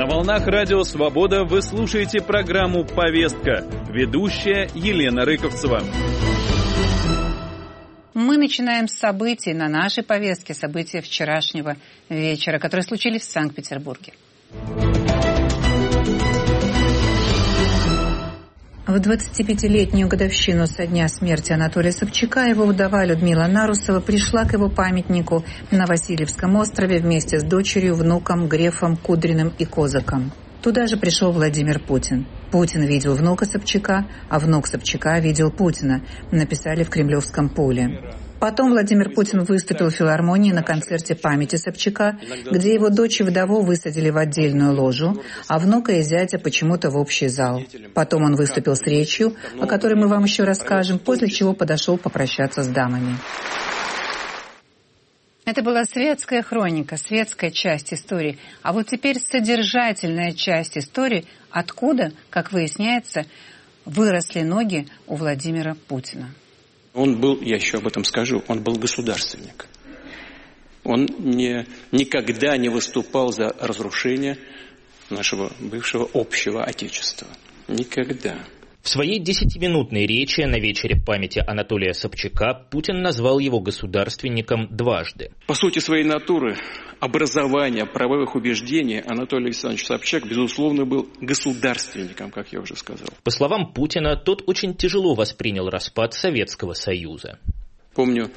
На волнах Радио Свобода вы слушаете программу «Повестка». Ведущая Елена Рыковцева. Мы начинаем с событий на нашей повестке, события вчерашнего вечера, которые случились в Санкт-Петербурге. В 25-летнюю годовщину со дня смерти Анатолия Собчака его вдова Людмила Нарусова пришла к его памятнику на Васильевском острове вместе с дочерью, внуком Грефом, Кудриным и Козаком. Туда же пришел Владимир Путин. Путин видел внука Собчака, а внук Собчака видел Путина, написали в Кремлевском поле. Потом Владимир Путин выступил в филармонии на концерте памяти Собчака, где его дочь и вдову высадили в отдельную ложу, а внука и зятя почему-то в общий зал. Потом он выступил с речью, о которой мы вам еще расскажем, после чего подошел попрощаться с дамами. Это была светская хроника, светская часть истории. А вот теперь содержательная часть истории, откуда, как выясняется, выросли ноги у Владимира Путина. Он был, я еще об этом скажу, он был государственник. Он никогда не выступал за разрушение нашего бывшего общего Отечества. Никогда. В своей 10-минутной речи на вечере памяти Анатолия Собчака Путин назвал его государственником дважды. По сути своей натуры, образования, правовых убеждений Анатолий Александрович Собчак, безусловно, был государственником, как я уже сказал. По словам Путина, тот очень тяжело воспринял распад Советского Союза. Помню,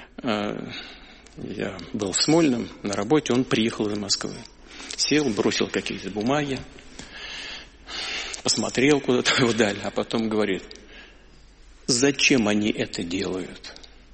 я был в Смольном на работе, он приехал из Москвы. Сел, бросил какие-то бумаги. Посмотрел куда-то вдаль, а потом говорит: зачем они это делают?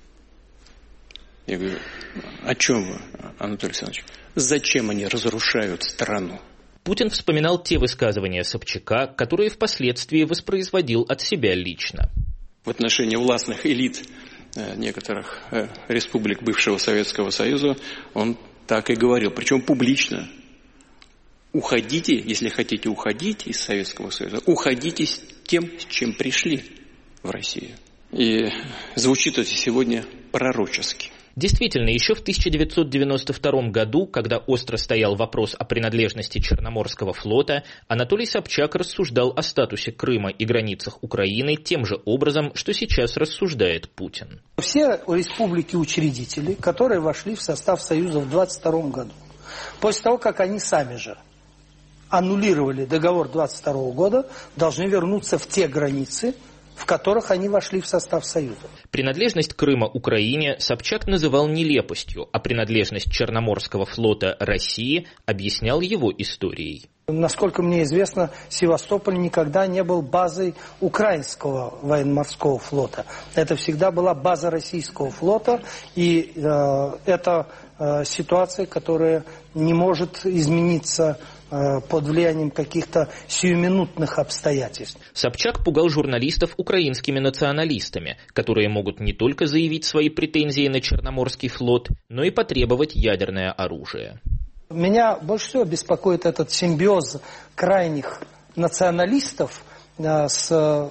Я говорю: о чем вы, Анатолий Александрович? Зачем они разрушают страну? Путин вспоминал те высказывания Собчака, которые впоследствии воспроизводил от себя лично. В отношении властных элит некоторых республик бывшего Советского Союза он так и говорил, причем публично. Уходите, если хотите уходить из Советского Союза, уходите с тем, с чем пришли в Россию. И звучит это сегодня пророчески. Действительно, еще в 1992 году, когда остро стоял вопрос о принадлежности Черноморского флота, Анатолий Собчак рассуждал о статусе Крыма и границах Украины тем же образом, что сейчас рассуждает Путин. Все республики-учредители, которые вошли в состав Союза в 1922 году, после того, как они сами же аннулировали договор 1922 года, должны вернуться в те границы, в которых они вошли в состав Союза. Принадлежность Крыма Украине Собчак называл нелепостью, а принадлежность Черноморского флота России объяснял его историей. Насколько мне известно, Севастополь никогда не был базой украинского военно-морского флота. Это всегда была база российского флота, и это ситуация, которая не может измениться под влиянием каких-то сиюминутных обстоятельств. Собчак пугал журналистов украинскими националистами, которые могут не только заявить свои претензии на Черноморский флот, но и потребовать ядерное оружие. Меня больше всего беспокоит этот симбиоз крайних националистов с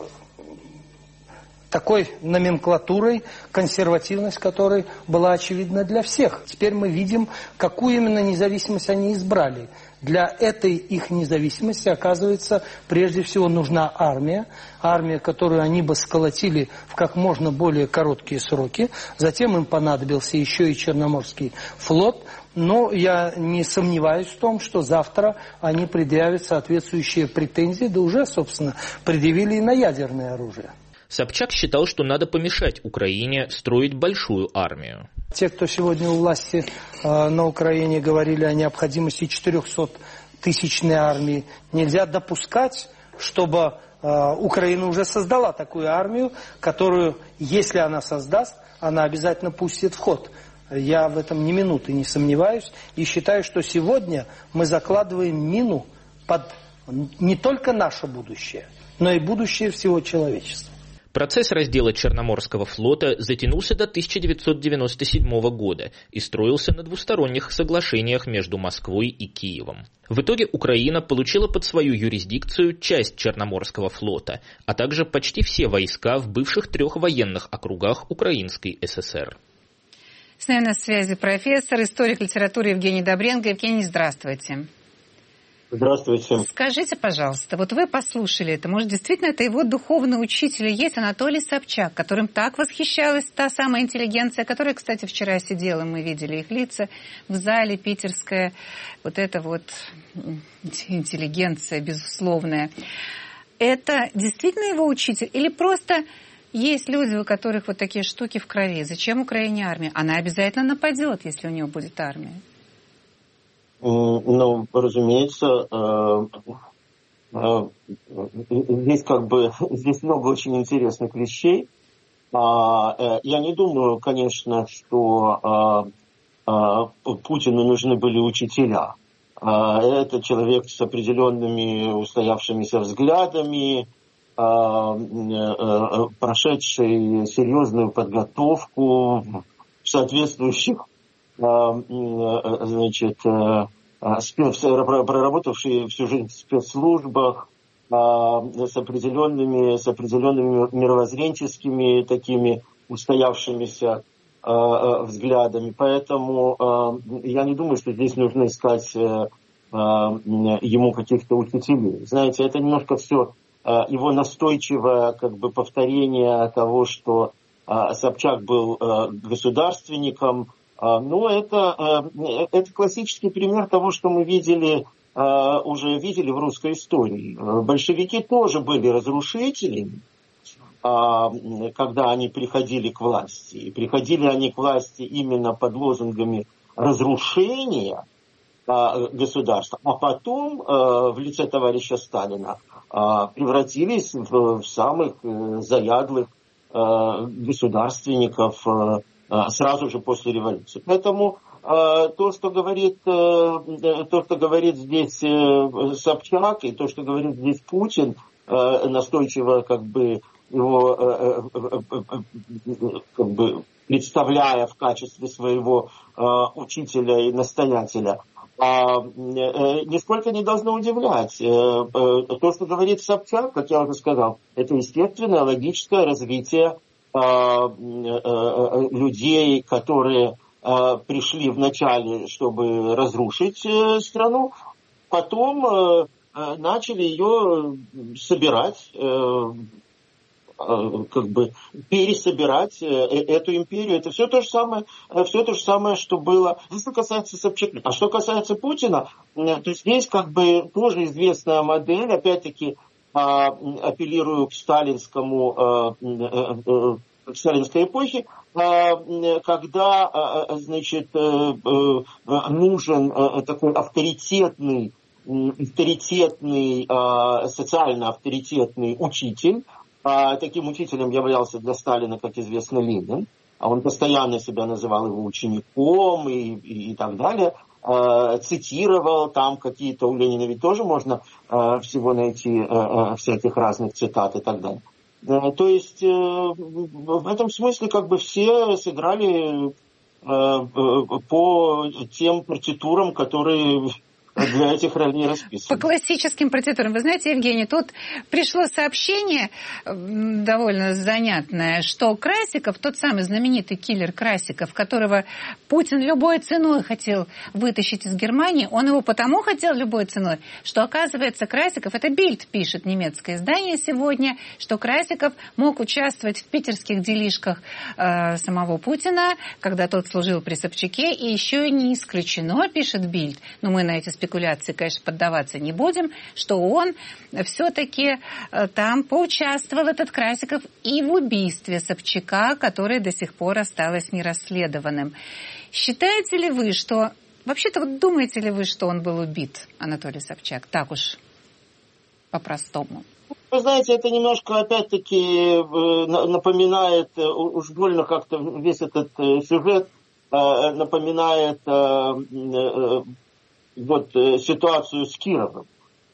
такой номенклатурой, консервативность которой была очевидна для всех. Теперь мы видим, какую именно независимость они избрали. Для этой их независимости, оказывается, прежде всего нужна армия. Армия, которую они бы сколотили в как можно более короткие сроки. Затем им понадобился еще и Черноморский флот. Но я не сомневаюсь в том, что завтра они предъявят соответствующие претензии, да уже, собственно, предъявили и на ядерное оружие. Собчак считал, что надо помешать Украине строить большую армию. Те, кто сегодня у власти на Украине, говорили о необходимости 400-тысячной армии, нельзя допускать, чтобы Украина уже создала такую армию, которую, если она создаст, она обязательно пустит в ход. Я в этом ни минуты не сомневаюсь и считаю, что сегодня мы закладываем мину под не только наше будущее, но и будущее всего человечества. Процесс раздела Черноморского флота затянулся до 1997 года и строился на двусторонних соглашениях между Москвой и Киевом. В итоге Украина получила под свою юрисдикцию часть Черноморского флота, а также почти все войска в бывших 3 военных округах Украинской ССР. С нами на связи профессор, историк литературы Евгений Добренко. Евгений, здравствуйте. Здравствуйте. Скажите, пожалуйста, вот вы послушали это, может, действительно это его духовный учитель есть Анатолий Собчак, которым так восхищалась та самая интеллигенция, которая, кстати, вчера сидела, мы видели их лица в зале питерская, вот эта вот интеллигенция безусловная. Это действительно его учитель или просто есть люди, у которых вот такие штуки в крови? Зачем Украине армия? Она обязательно нападет, если у него будет армия. Ну, разумеется, здесь много очень интересных вещей. Я не думаю, конечно, что Путину нужны были учителя. Это человек с определенными устоявшимися взглядами, прошедший серьезную подготовку в соответствующих, проработавший всю жизнь в спецслужбах, с определенными мировоззренческими такими устоявшимися взглядами. Поэтому я не думаю, что здесь нужно искать ему каких-то учителей. Знаете, это немножко все его настойчивое повторение того, что Собчак был государственником. Ну, это классический пример того, что мы уже видели в русской истории. Большевики тоже были разрушителями, когда они приходили к власти. И приходили они к власти именно под лозунгами разрушения государства, а потом в лице товарища Сталина превратились в самых заядлых государственников сразу же после революции. Поэтому то, что говорит здесь Собчак, и то, что говорит здесь Путин, настойчиво его представляя в качестве своего учителя и настоятеля, нисколько не должно удивлять. То, что говорит Собчак, как я уже сказал, это естественное, логическое развитие людей, которые пришли вначале, чтобы разрушить страну, потом начали ее собирать, пересобирать эту империю. Это все то же самое, что было. Что касается Собчака. А что касается Путина, то здесь тоже известная модель, опять-таки апеллирую к сталинской эпохе, когда, нужен такой авторитетный, социально авторитетный учитель. Таким учителем являлся для Сталина, как известно, Ленин. Он постоянно себя называл его учеником и так далее. Цитировал там какие-то, у Ленина ведь тоже можно всего найти, всяких разных цитат и так далее. То есть в этом смысле все сыграли по тем партитурам, которые для этих ролей расписаны. По классическим партитурам. Вы знаете, Евгений, тут пришло сообщение довольно занятное, что Красиков, тот самый знаменитый киллер Красиков, которого Путин любой ценой хотел вытащить из Германии, он его потому хотел любой ценой, что, оказывается, Красиков, это Бильд пишет, немецкое издание сегодня, что Красиков мог участвовать в питерских делишках самого Путина, когда тот служил при Собчаке, и еще не исключено, пишет Бильд, но мы на эти спекуляции, конечно, поддаваться не будем, что он все-таки там поучаствовал, этот Красиков, и в убийстве Собчака, которое до сих пор осталось нерасследованным. Считаете ли вы, что... Вообще-то, думаете ли вы, что он был убит, Анатолий Собчак? Так уж, по-простому. Вы знаете, это немножко, опять-таки, напоминает, уж больно как-то весь этот сюжет напоминает ситуацию с Кировым.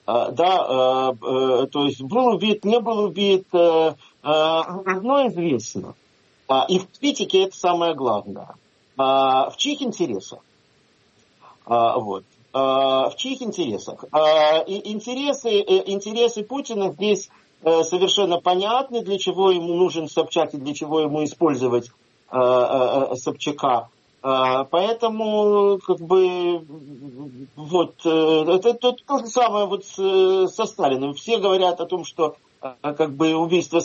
То есть был убит, не был убит, одно известно. И в критике это самое главное. В чьих интересах? В чьих интересах? И интересы Путина здесь совершенно понятны, для чего ему нужен Собчак и для чего ему использовать Собчака. Поэтому, как бы, вот, это то же самое вот со Сталиным. Все говорят о том, что как бы убийство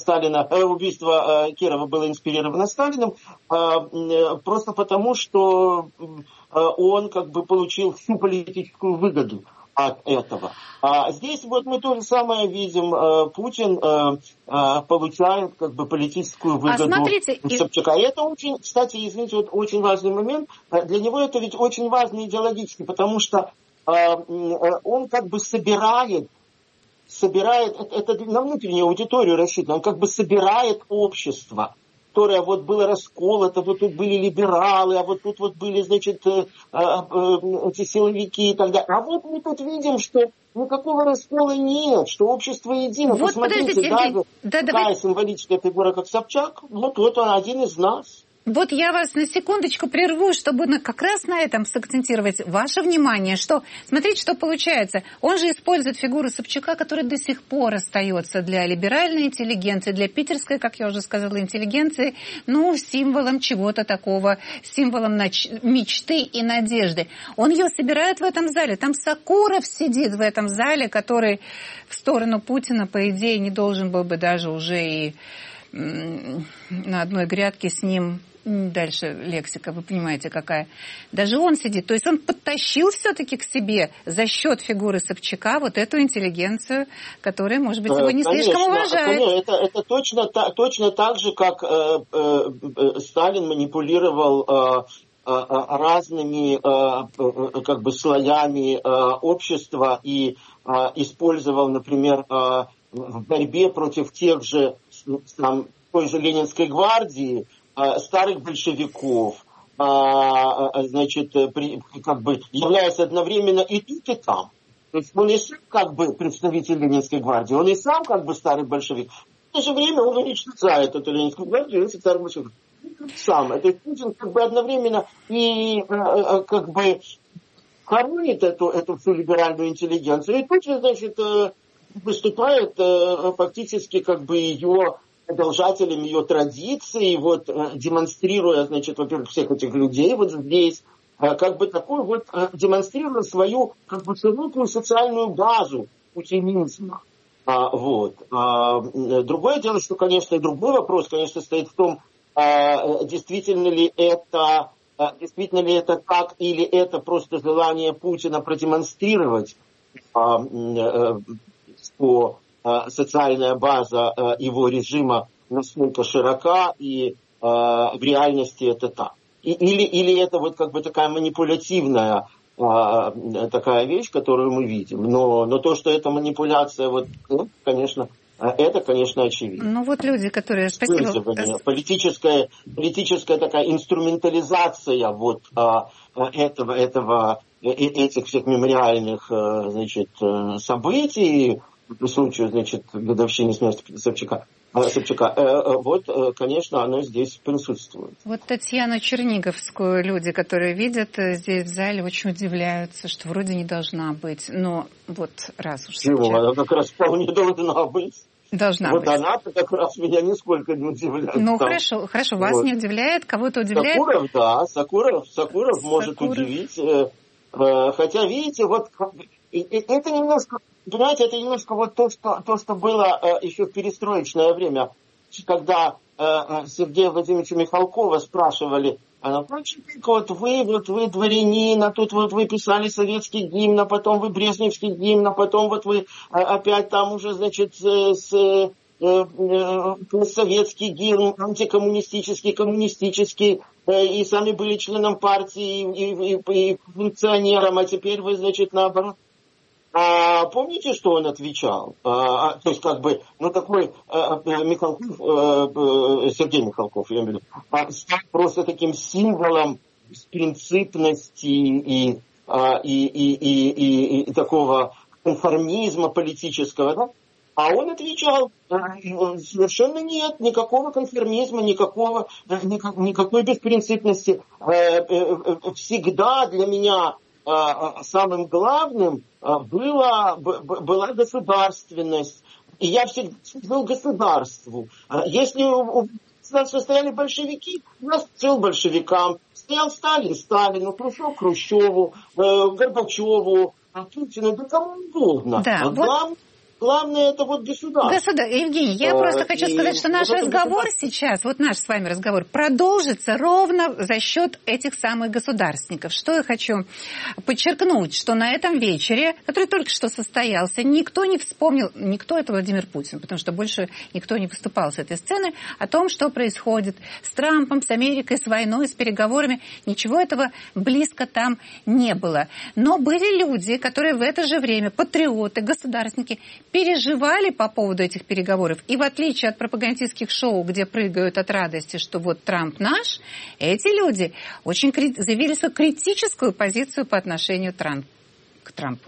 Кирова было инспирировано Сталиным, просто потому, что он как бы получил всю политическую выгоду от этого. Здесь вот мы то же самое видим. Путин получает как бы политическую выгоду Собчака. И это очень, кстати, извините, вот очень важный момент. Для него это ведь очень важно идеологически, потому что он как бы собирает, это на внутреннюю аудиторию рассчитано, он как бы собирает общество, которое вот было расколото, вот тут были либералы, а вот тут вот были, значит, эти силовики и так далее. А вот мы тут видим, что никакого раскола нет, что общество едино. Вот, посмотрите, даже такая символическая фигура, как Собчак, вот он один из нас. Вот я вас на секундочку прерву, чтобы как раз на этом сакцентировать ваше внимание, что, смотрите, что получается. Он же использует фигуру Собчака, которая до сих пор остается для либеральной интеллигенции, для питерской, как я уже сказала, интеллигенции, символом чего-то такого, символом мечты и надежды. Он ее собирает в этом зале. Там Сакуров сидит в этом зале, который в сторону Путина, по идее, не должен был бы даже уже и на одной грядке с ним. Дальше лексика, вы понимаете, какая. Даже он сидит. То есть он подтащил все-таки к себе за счет фигуры Собчака вот эту интеллигенцию, которая, может быть, его не слишком уважает. Это точно так же, как Сталин манипулировал разными как бы слоями общества и использовал, например, в борьбе против тех же, той же Ленинской гвардии, старых большевиков, значит, как бы являясь одновременно и тут, и там. То есть он и сам как бы представитель Ленинской гвардии, он и сам как бы старый большевик. В то же время он уничтожает эту Ленинскую гвардию, и старый большевик. Сам. То есть Путин как бы одновременно и как бы хоронит эту всю либеральную интеллигенцию, и тут же, значит, выступает фактически как бы ее продолжателем ее традиций, вот, демонстрируя, значит, во-первых, всех этих людей вот здесь, как бы такой вот, демонстрируя свою, как бы, широкую социальную базу путинизма. Вот. Другое дело, что, конечно, и другой вопрос, конечно, стоит в том, действительно ли это так, или это просто желание Путина продемонстрировать, что социальная база его режима настолько широка, и в реальности это так. Или это вот как бы такая манипулятивная такая вещь, которую мы видим. Но то, что это манипуляция, вот, конечно, это, конечно, очевидно. Вот люди, которые... Спасибо. Политическая такая инструментализация вот этих всех мемориальных, значит, событий, в случае, значит, годовщины смерти Собчака, вот, конечно, оно здесь присутствует. Вот Татьяну Черниговскую люди, которые видят здесь в зале, очень удивляются, что вроде не должна быть. Но вот раз уж... Чего? Она как раз вполне должна быть. Должна быть. Вот она-то как раз меня нисколько не удивляет. Хорошо, вас вот не удивляет, кого-то удивляет? Сакуров, да, Сакуров может удивить. Хотя, видите, вот это немножко... Понимаете, это немножко вот то, что было еще в перестроечное время, когда Сергея Владимировича Михалкова спрашивали, вот вы дворянин, а тут вот вы писали советский гимн, а потом вы брежневский гимн, а потом вот вы опять там уже, значит, советский гимн, антикоммунистический, коммунистический, и сами были членом партии и функционером, а теперь вы, значит, наоборот. Помните, что он отвечал? То есть, как бы, такой Сергей Михалков, я имею в виду, стал просто таким символом принципности и такого конформизма политического, да? А он отвечал, совершенно нет, никакого конформизма, никакой беспринципности. Всегда для меня самым главным была государственность. И я всегда служил государству. Если у нас состояли большевики, я служил большевикам. стоял Сталин, Сталину, Хрущев, Хрущеву, Горбачеву, а Путину, да кому угодно. Да, Главное, это вот государство. Евгений, я просто хочу сказать, что наш разговор сейчас, вот наш с вами разговор, продолжится ровно за счет этих самых государственников. Что я хочу подчеркнуть, что на этом вечере, который только что состоялся, никто не вспомнил, никто это Владимир Путин, потому что больше никто не выступал с этой сцены, о том, что происходит с Трампом, с Америкой, с войной, с переговорами. Ничего этого близко там не было. Но были люди, которые в это же время, патриоты, государственники, переживали по поводу этих переговоров. И в отличие от пропагандистских шоу, где прыгают от радости, что вот Трамп наш, эти люди очень заявили свою критическую позицию по отношению к Трампу.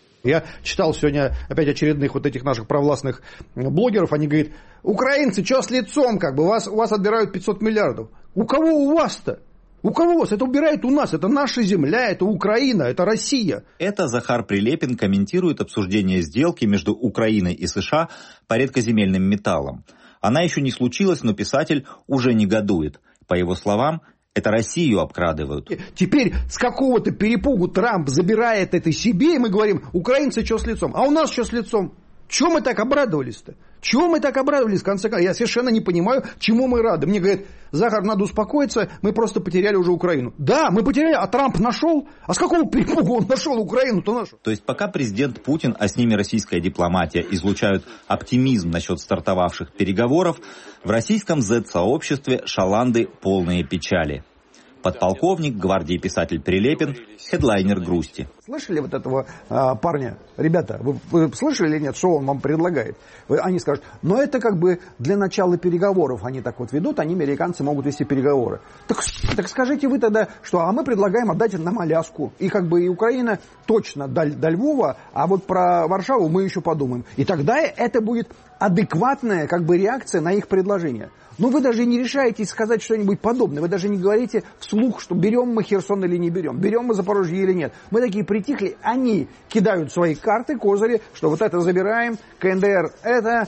Я читал сегодня опять очередных вот этих наших провластных блогеров. Они говорят, украинцы, что с лицом, как бы, у вас отбирают 500 миллиардов. У кого у вас-то? У кого вас? Это убирает у нас. Это наша земля, это Украина, это Россия. Это Захар Прилепин комментирует обсуждение сделки между Украиной и США по редкоземельным металлам. Она еще не случилась, но писатель уже негодует. По его словам, это Россию обкрадывают. Теперь с какого-то перепугу Трамп забирает это себе, и мы говорим, украинцы что с лицом? А у нас что с лицом? Чего мы так обрадовались-то? Чего мы так обрадовались, в конце концов? Я совершенно не понимаю, чему мы рады. Мне говорят, Захар, надо успокоиться, мы просто потеряли уже Украину. Да, мы потеряли, а Трамп нашел? А с какого перепугу он нашел Украину-то нашу? То есть пока президент Путин, а с ними российская дипломатия, излучают оптимизм насчет стартовавших переговоров, в российском Z-сообществе шаланды полные печали. Подполковник гвардии писатель Прилепин, хедлайнер грусти. Слышали вот этого парня? Ребята, вы слышали или нет, что он вам предлагает? Они скажут, но это как бы для начала переговоров. Они так вот ведут, они, американцы, могут вести переговоры. Так скажите вы тогда, что мы предлагаем отдать нам Аляску. И как бы и Украина точно до Львова, а вот про Варшаву мы еще подумаем. И тогда это будет адекватная как бы реакция на их предложение. Но вы даже не решаетесь сказать что-нибудь подобное. Вы даже не говорите вслух, что берем мы Херсон или не берем. Берем мы Запорожье или нет. Мы такие притихли. Они кидают свои карты, козыри, что вот это забираем. КНДР это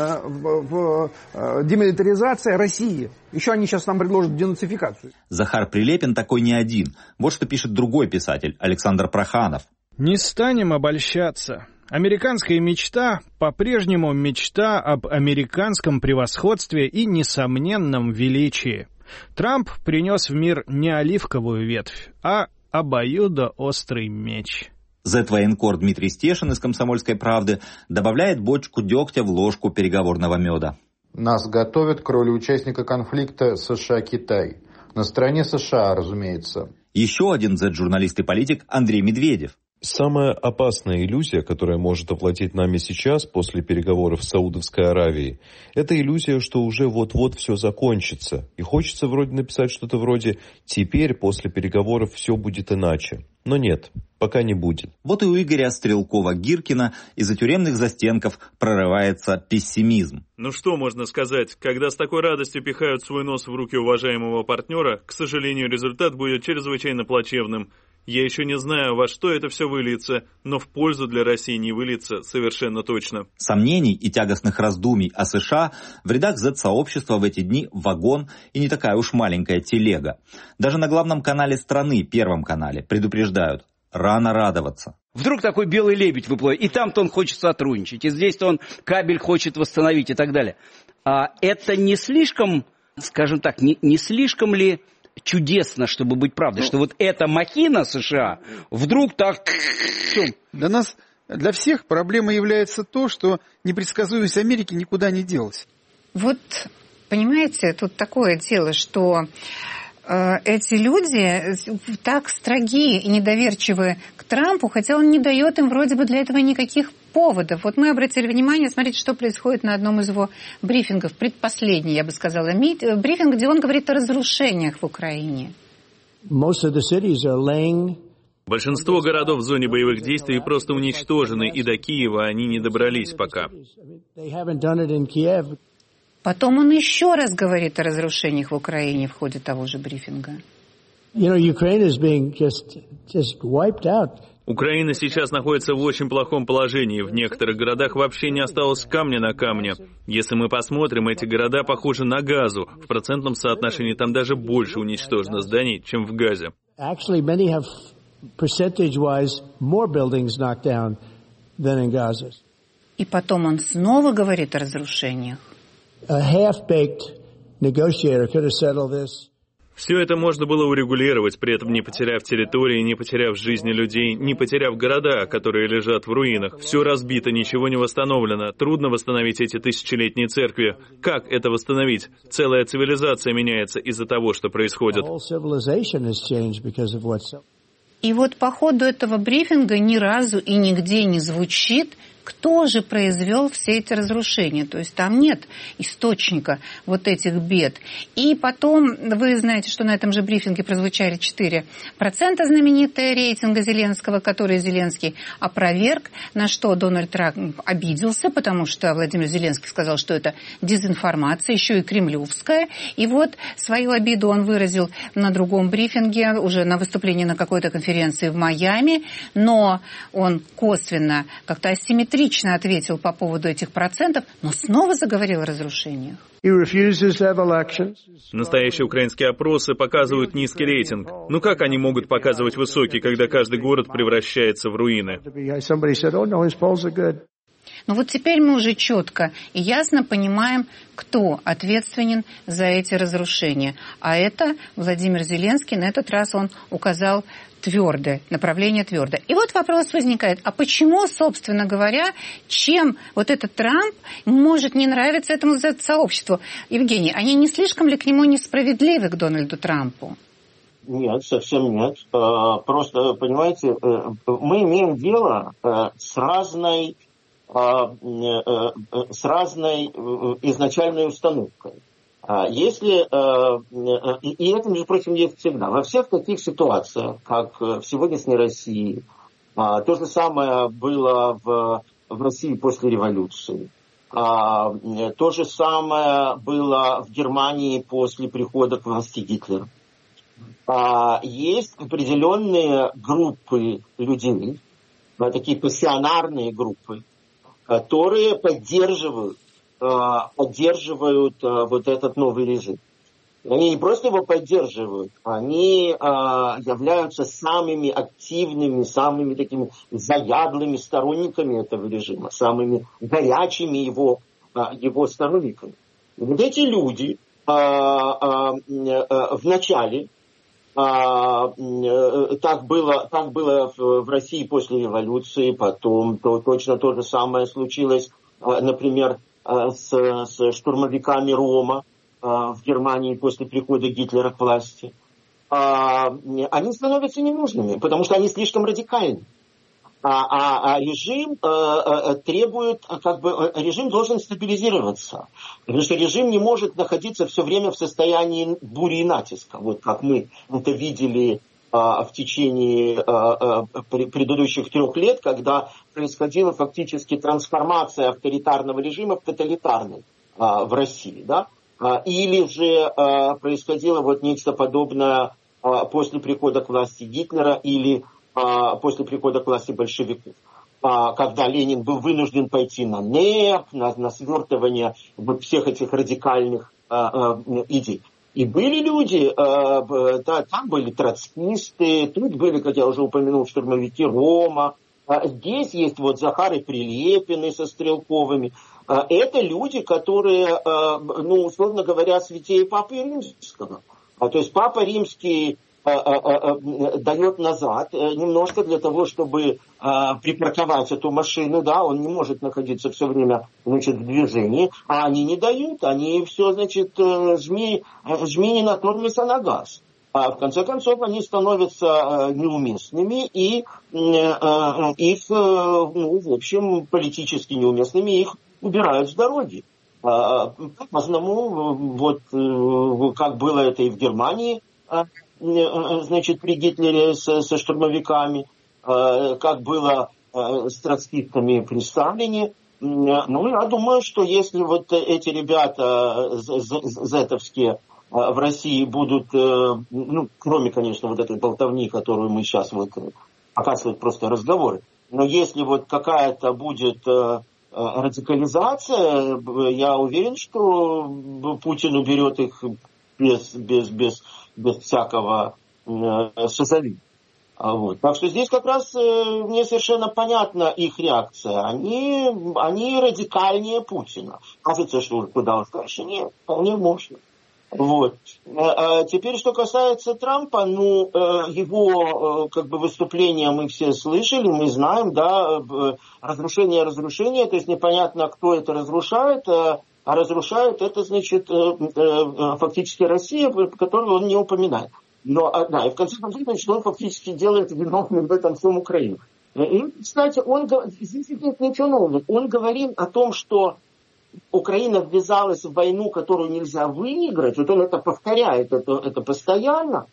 демилитаризация России. Еще они сейчас нам предложат денацификацию. Захар Прилепин такой не один. Вот что пишет другой писатель Александр Проханов. Не станем обольщаться. Американская мечта по-прежнему мечта об американском превосходстве и несомненном величии. Трамп принес в мир не оливковую ветвь, а обоюдоострый меч. Зет-военкор Дмитрий Стешин из «Комсомольской правды» добавляет бочку дегтя в ложку переговорного меда. Нас готовят к роли участника конфликта США-Китай. На стороне США, разумеется. Еще один зет-журналист и политик Андрей Медведев. Самая опасная иллюзия, которая может овладеть нами сейчас после переговоров с Саудовской Аравией, это иллюзия, что уже вот-вот все закончится. И хочется вроде написать что-то вроде «теперь после переговоров все будет иначе». Но нет, пока не будет. Вот и у Игоря Стрелкова-Гиркина из-за тюремных застенков прорывается пессимизм. Ну что можно сказать, когда с такой радостью пихают свой нос в руки уважаемого партнера, к сожалению, результат будет чрезвычайно плачевным. Я еще не знаю, во что это все выльется, но в пользу для России не выльется совершенно точно. Сомнений и тягостных раздумий о США в рядах Z-сообщества в эти дни вагон и не такая уж маленькая телега. Даже на главном канале страны, Первом канале, предупреждают: рано радоваться. Вдруг такой белый лебедь выплывет, и там-то он хочет сотрудничать, и здесь-то он кабель хочет восстановить и так далее. А это не слишком, скажем так, не слишком ли чудесно, чтобы быть правдой, что вот эта махина США вдруг так... Для всех проблемой является то, что непредсказуемость Америки никуда не делась. Вот, понимаете, тут такое дело, что эти люди так строги и недоверчивы к Трампу, хотя он не дает им вроде бы для этого никаких поводов. Вот мы обратили внимание, смотрите, что происходит на одном из его брифингов, предпоследний, я бы сказала, брифинг, где он говорит о разрушениях в Украине. Большинство городов в зоне боевых действий просто уничтожены, и до Киева они не добрались пока. Потом он еще раз говорит о разрушениях в Украине в ходе того же брифинга. Украина сейчас находится в очень плохом положении. В некоторых городах вообще не осталось камня на камне. Если мы посмотрим, эти города похожи на Газу. В процентном соотношении там даже больше уничтожено зданий, чем в Газе. И потом он снова говорит о разрушениях. Все это можно было урегулировать, при этом не потеряв территории, не потеряв жизни людей, не потеряв города, которые лежат в руинах. Все разбито, ничего не восстановлено. Трудно восстановить эти тысячелетние церкви. Как это восстановить? Целая цивилизация меняется из-за того, что происходит. И вот по ходу этого брифинга ни разу и нигде не звучит, кто же произвел все эти разрушения. То есть там нет источника вот этих бед. И потом, вы знаете, что на этом же брифинге прозвучали 4% знаменитые рейтинга Зеленского, который Зеленский опроверг, на что Дональд Трамп обиделся, потому что Владимир Зеленский сказал, что это дезинформация, еще и кремлевская. И вот свою обиду он выразил на другом брифинге, уже на выступлении на какой-то конференции в Майами, но он косвенно как-то асимметрично ответил по поводу этих процентов, но снова заговорил о разрушениях. Настоящие украинские опросы показывают низкий рейтинг. Ну как они могут показывать высокий, когда каждый город превращается в руины? Но вот теперь мы уже четко и ясно понимаем, кто ответственен за эти разрушения. А это Владимир Зеленский. На этот раз он указал твердое, направление твердое. И вот вопрос возникает, а почему, собственно говоря, чем вот этот Трамп может не нравиться этому сообществу? Евгений, они не слишком ли к нему несправедливы, к Дональду Трампу? Нет, совсем нет. Просто, понимаете, мы имеем дело с разной изначальной установкой. Если, и это, между прочим, есть всегда, во всех таких ситуациях, как в сегодняшней России, то же самое было в России после революции, то же самое было в Германии после прихода к власти Гитлера. Есть определенные группы людей, такие пассионарные группы, которые поддерживают вот этот новый режим. Они не просто его поддерживают, они являются самыми активными, самыми такими заядлыми сторонниками этого режима, самыми горячими его сторонниками. И вот эти люди вначале, так было в России после революции, потом точно то же самое случилось, например, с штурмовиками Рома в Германии после прихода Гитлера к власти. Они становятся ненужными, потому что они слишком радикальны. А режим требует, режим должен стабилизироваться. Потому что режим не может находиться все время в состоянии бури и натиска. Вот как мы это видели в течение предыдущих 3 лет, когда происходила фактически трансформация авторитарного режима в тоталитарный в России. Да? Или же происходило вот нечто подобное после прихода к власти Гитлера или после прихода к власти большевиков, когда Ленин был вынужден пойти на НЭП, на свертывание вот всех этих радикальных идей. И были люди, там были троцкисты, тут были, как я уже упомянул, штурмовики Рома, здесь есть вот Захар и Прилепины со Стрелковыми. Это люди, которые, условно говоря, святее Папы Римского. То есть Папа Римский дает назад немножко для того, чтобы припарковать эту машину, да, он не может находиться все время, в движении, а они не дают, они все, жми не на тормоз, а на газ. А в конце концов они становятся неуместными и их, в общем, политически неуместными, их убирают с дороги. По-разному, вот как было это и в Германии, при Гитлере со штурмовиками, как было с троцкистами при Сталине. Я думаю, что если вот эти ребята зетовские в России будут, кроме, конечно, вот этой болтовни, которую мы сейчас пока что это просто разговоры. Но если вот какая-то будет радикализация, я уверен, что Путин уберет их без всякого созави. Вот. Так что здесь как раз мне совершенно понятна их реакция. Они радикальнее Путина. Кажется, что куда уж дальше нет, вполне можно. Вот. Теперь, что касается Трампа, его выступления мы все слышали, мы знаем, да, разрушение, то есть непонятно, кто это разрушает, а разрушает это, значит, фактически Россия, которую он не упоминает. Но, да, и в конце концов, значит, он фактически делает виновным в этом всем Украину. И, кстати, здесь нет ничего нового. Он говорил о том, что Украина ввязалась в войну, которую нельзя выиграть. Вот он это повторяет, это постоянно.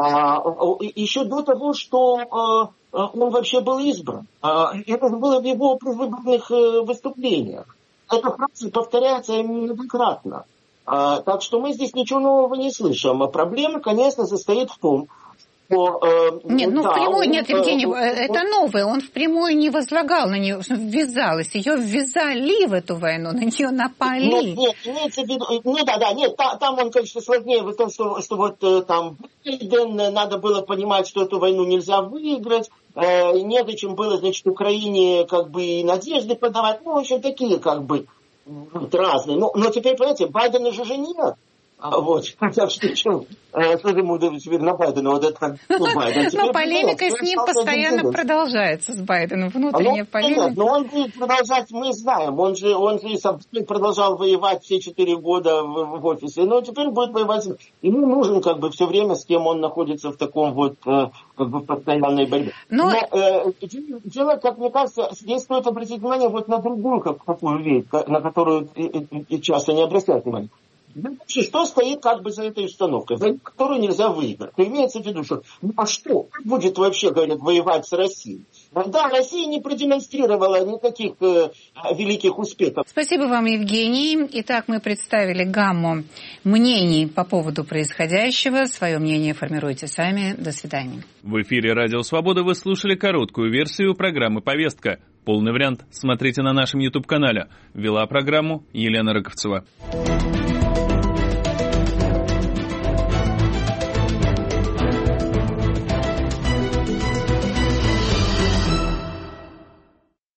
Еще до того, что он вообще был избран. Это было в его предвыборных выступлениях. Эта фраза повторяется неоднократно. Так что мы здесь ничего нового не слышим. А проблема, конечно, состоит в том, что... Евгений, это новое. Он впрямую не возлагал на нее, ввязалась. Ее ввязали в эту войну, на нее напали. Нет, имеется в виду... там он, конечно, сложнее в том, что вот там Байден, надо было понимать, что эту войну нельзя выиграть. Незачем было, значит, Украине и надежды подавать. В общем, такие разные. Но теперь, понимаете, Байдена же нет. Вот. Так что ему теперь на Байдена вот это Байден. Но полемика с ним постоянно продолжается, с Байденом. Внутренняя полемика. Но он будет продолжать, мы знаем. Он же сам продолжал воевать все 4 года в офисе. Но теперь будет воевать. Ему нужен все время, с кем он находится в таком постоянной борьбе. Но дело, как мне кажется, здесь стоит обратить внимание на другую какую вещь, на которую часто не обращают внимания. Что стоит за этой установкой, которую нельзя выиграть? Имеется в виду, что что будет вообще, говорят, воевать с Россией? Да, Россия не продемонстрировала никаких великих успехов. Спасибо вам, Евгений. Итак, мы представили гамму мнений по поводу происходящего. Свое мнение формируйте сами. До свидания. В эфире «Радио Свобода» вы слушали короткую версию программы «Повестка». Полный вариант смотрите на нашем YouTube-канале. Вела программу Елена Рыковцева.